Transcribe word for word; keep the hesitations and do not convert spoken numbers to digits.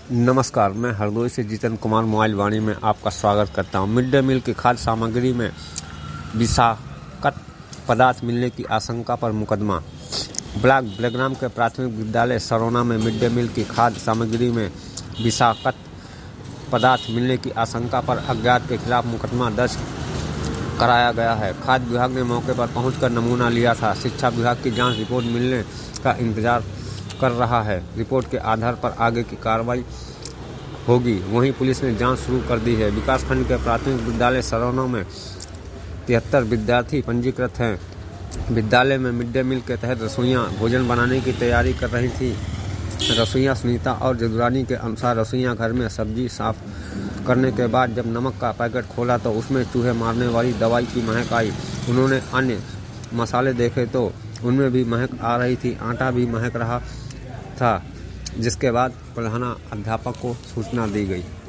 नमस्कार, मैं हरदोई से जीतन कुमार मोबाइल वाणी में आपका स्वागत करता हूं। मिड डे मील की खाद्य सामग्री में विषाक्त पदार्थ मिलने की आशंका पर मुकदमा। ब्लॉक बेलग्राम के प्राथमिक विद्यालय सरौना में मिड डे मील की खाद्य सामग्री में विषाक्त पदार्थ मिलने की आशंका पर अज्ञात के खिलाफ मुकदमा दर्ज कराया गया है। खाद्य विभाग ने मौके पर पहुंचकर नमूना लिया था। शिक्षा विभाग की जांच रिपोर्ट मिलने का इंतजार कर रहा है। रिपोर्ट के आधार पर आगे की कार्रवाई होगी। वहीं पुलिस ने जांच शुरू कर दी है। विकासखंड के प्राथमिक विद्यालय सरौना में तिहत्तर विद्यार्थी पंजीकृत हैं। विद्यालय में मिड डे मील के तहत रसोइयां भोजन बनाने की तैयारी कर रही थी। रसोइया सुनीता और जदुरानी के अनुसार रसोइया घर में सब्जी साफ करने के बाद जब नमक का पैकेट खोला तो उसमें चूहे मारने वाली दवाई की महक आई। उन्होंने अन्य मसाले देखे तो उनमें भी महक आ रही थी। आटा भी महक रहा था, जिसके बाद प्रधानाध्यापक को सूचना दी गई।